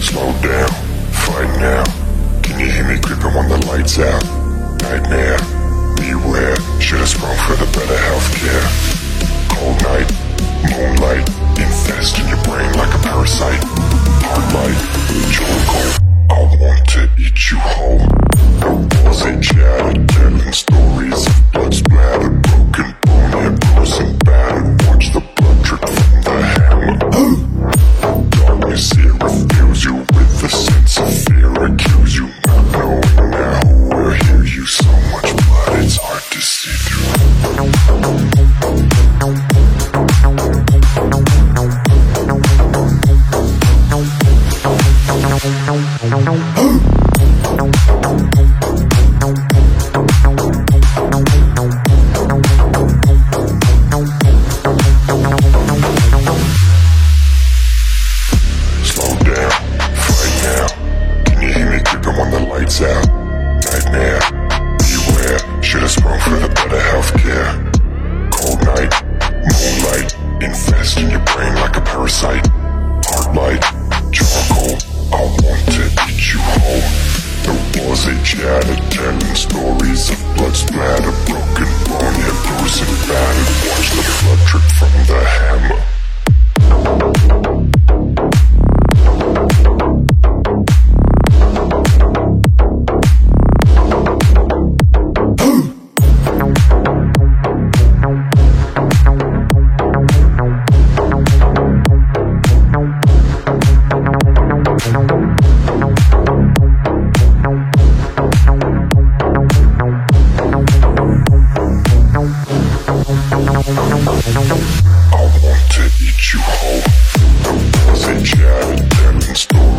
Slow down, fight now. Can you hear me creeping when the lights out? Nightmare, beware. Should've sprung for the better healthcare. Cold night, moonlight, infest in your brain like a parasite. Hard light, jungle, I want to eat you whole. The walls they chatter, telling stories of blood splattered, broken bone, hair bruised and battered. Watch the blood drip from the hammer. Darkness here refills you with a sense of fear. Accuse you not knowing now who will hear you. So much blood, it's hard to see through. Slow down, fight now. Can you hear me creeping when the lights out? Nightmare, beware. Should've sprung for the better healthcare. Cold night, moonlight, infest in your brain like a parasite. Hard light, charcoal, I want to eat you whole. The walls they chatter, telling stories of blood splatter, broken bone, hair bruised and battered. Watch the blood drip from the hammer. I want to eat you whole. The walls they chatter, telling stories